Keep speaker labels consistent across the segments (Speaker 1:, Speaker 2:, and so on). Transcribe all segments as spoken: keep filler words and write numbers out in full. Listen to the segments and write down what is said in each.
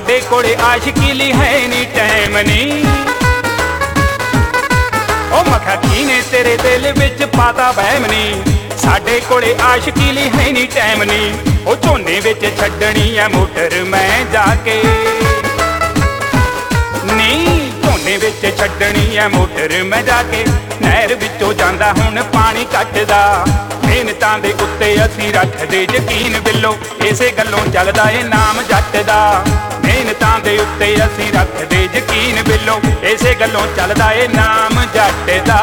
Speaker 1: साडे कोले आशिकी लई है नी टाइम नी। ओ मखा कीने तेरे दिल विच पाता वहम नी, साडे कोले आशिकी लई है नी टाइम नी। ओ झोने विच छड्डनी है मोटर मैं जाके नी, झोने विच छड्डनी है मोटर मैं जाके। नहर विचों जांदा हुण पानी कटदा, मेहनतां दे उत्ते असीं रखदे यकीन बिल्लो, इसे गल्लों चलदा ए नाम जट दा। मेहनतां दे उत्ते असीं रखदे यकीन बिल्लो, इसे गल्लों चलदा ए नाम जट दा।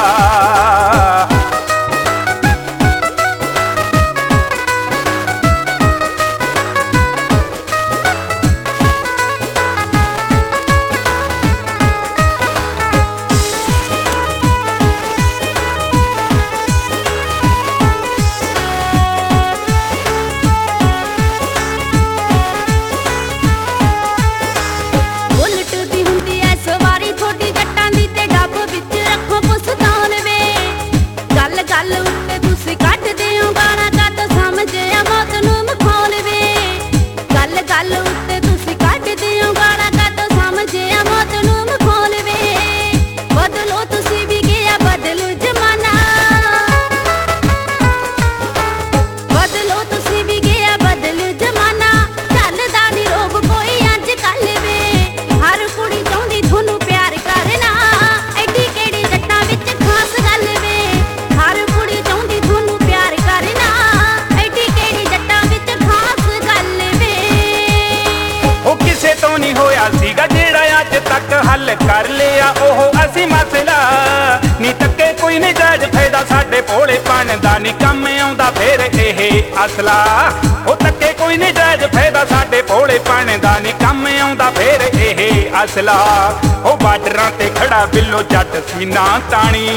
Speaker 1: हल कर लिया ओह असी मसला नी, तके कोई नहीं जायज फायदा साडे भोलेपन दा नी, कम आउंदा फिर एह असला। ओ तके कोई नहीं जायज फायदा साडे भोलेपन दा नी, कम आउंदा फिर एह असला। ओ बार्डरां ते खड़ा बिल्लो जट सीना ताणी,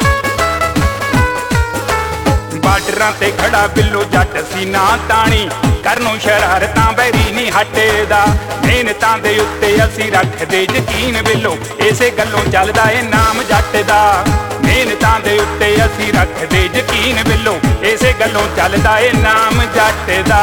Speaker 1: बार्डरां ते खड़ा बिल्लो जट सीना ताणी। करनों शरारतां बैरी नहीं हटदा, मेहनतां दे उत्ते असीं रखदे यकीन बिल्लो, इसे गल्लों चलदा ए नाम जट दा। मेहनतां दे उत्ते असीं रखदे यकीन बिल्लो, इसे गल्लों चलदा ए नाम जट दा।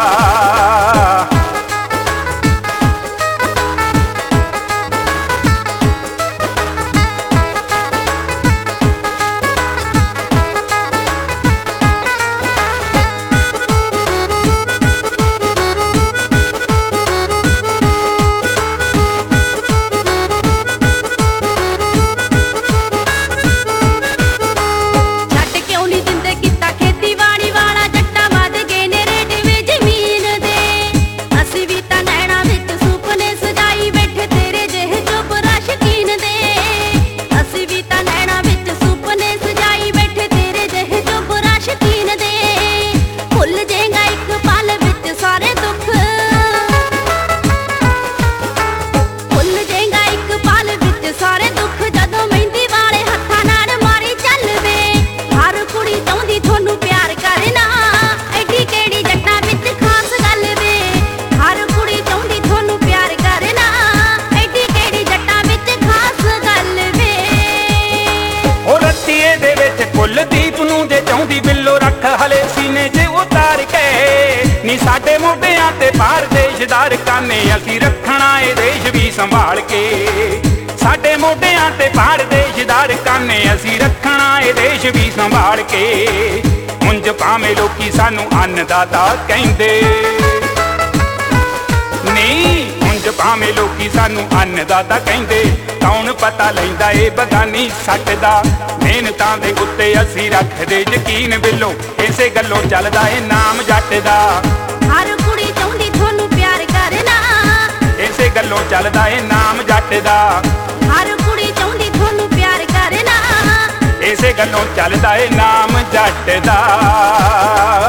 Speaker 1: कुलदीप नूं जे चाहुंदी बिल्लो रख हले सीने च उतार के नी, साडे मोढियां ते पार देशदार काने असीं रखना ए देश भी संभाल के। साडे मोढियां ते पार देशदार काने असीं रखना ए देश भी संभाल के। मुंज भावें लोकी सानू अन्नदाता कहिंदे नी, मुंज भावें लोकी सानू अन्नदाता कहिंदे, कौन पता लैंदा ए बगानी सट दा। मेहनतां दे उत्ते असीं रखदे यकीन बिल्लो, इसे गल्लों चलदा ए नाम जट दा।
Speaker 2: हर कुड़ी चाहुंदी थोनू प्यार करना,
Speaker 1: इसे गल्लों चलदा ए नाम जट दा।
Speaker 2: हर कुड़ी चाहुंदी थोनू प्यार करना,
Speaker 1: इसे गल्लों चलदा ए नाम जट दा।